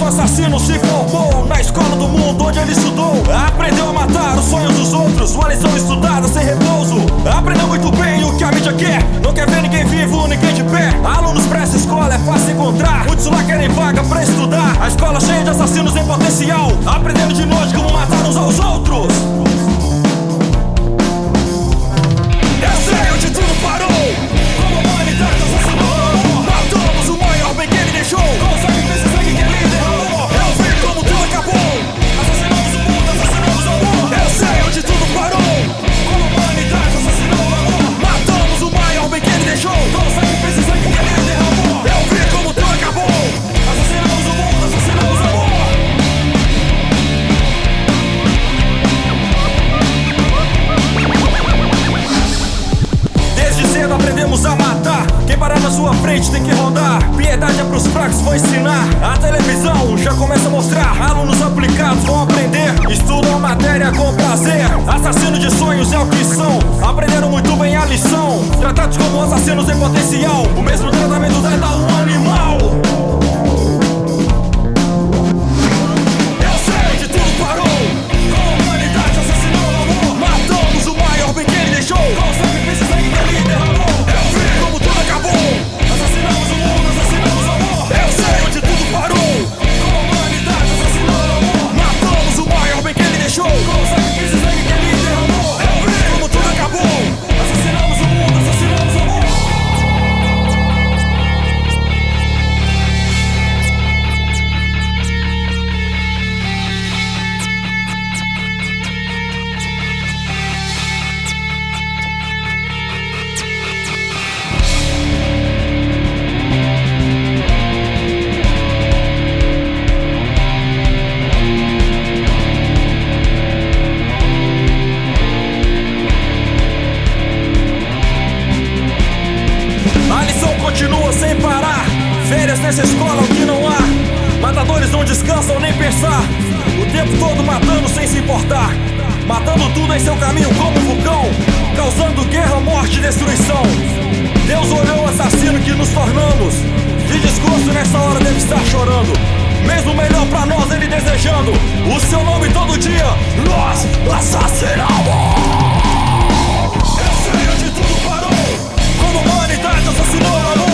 Um assassino se formou na escola do mundo onde ele estudou. Aprendeu a matar os sonhos dos outros, uma lição estudada sem repouso. Aprendeu muito bem o que a mídia quer, não quer ver ninguém vivo, ninguém de pé. Alunos pra essa escola é fácil encontrar, muitos lá querem vaga pra estudar. A escola cheia de assassinos em potencial, aprendendo de noite como matar uns aos outros. Eu sei onde tudo parou, como a humanidade assassinou. Matamos o maior bem que ele deixou, com o sacrifício sangue que ele derramou. Eu vi como tudo acabou, assassinamos o mundo, assassinamos o amor. Eu sei onde tudo parou, como a humanidade assassinou o amor. Matamos o maior bem que ele deixou, com o sacrifício sangue que ele derramou. Eu vi como tudo acabou, assassinamos o mundo, assassinamos o amor. Desde cedo aprendemos a matar, quem parar na sua frente tem que rodar. Piedade é pros fracos, vou ensinar. A televisão já começa a mostrar, alunos aplicados vão aprender, estudam a matéria com prazer. Assassino de sonhos é o que são, aprenderam muito bem a lição. Tratados como assassinos em potencial, o mesmo tratamento trata um animal. Eu sei onde tudo parou, como a humanidade assassinou o amor. Matamos o maior bem que ele deixou, com o sacrifício sangue que ele derramou. Eu vi como tudo acabou, assassinamos o mundo, assassinamos o amor. Eu sei onde tudo parou, como a humanidade assassinou o amor. Matamos o maior bem que ele deixou, com o sacrifício sangue que ele derramou. Eu vi como tudo acabou, assassinamos o mundo, assassinamos o amor. A lição continua sem parar, férias nessa escola o que não há. Matadores não descansam nem pensar, o tempo todo matando sem se importar. Matando tudo em seu caminho como um vulcão, causando guerra, morte e destruição. Deus olhou o assassino que nos tornamos, de desgosto nessa hora deve estar chorando. Mesmo melhor pra nós ele desejando, o seu nome todo dia nós assassinamos. Eu sei onde tudo parou, como a humanidade assassinou o amor.